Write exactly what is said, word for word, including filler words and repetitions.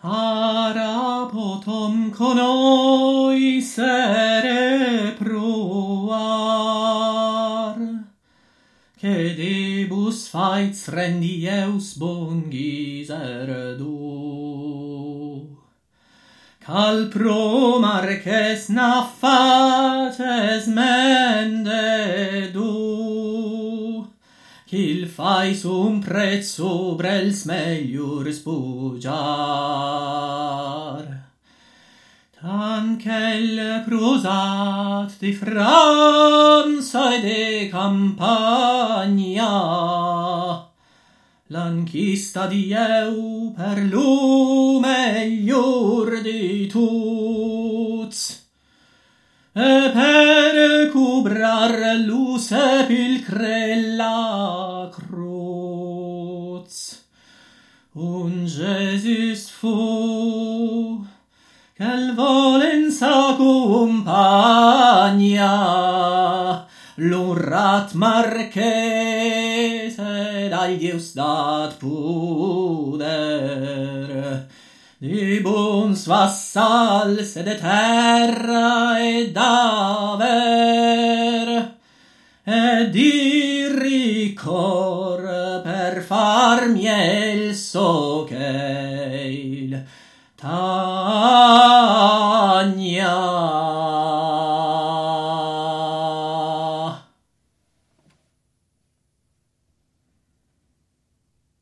Ara potom conoi sere proar, che debus faits rendieus bongiser du. Cal pro marques naffates mende du, qu'il fais un prezzo brels meliors bugiar. Tanquel prosat de Franza e de Campagna, l'anchista dieu per lu meglior di tuts, e per cubrar lu sepilcre la cruz. Un Jesus fu, quel volenza compagna, l'unrat marchese dal Deus dat puder, di bons vassals de terra e d'aver, e di ricor per far miel so cheil tagna.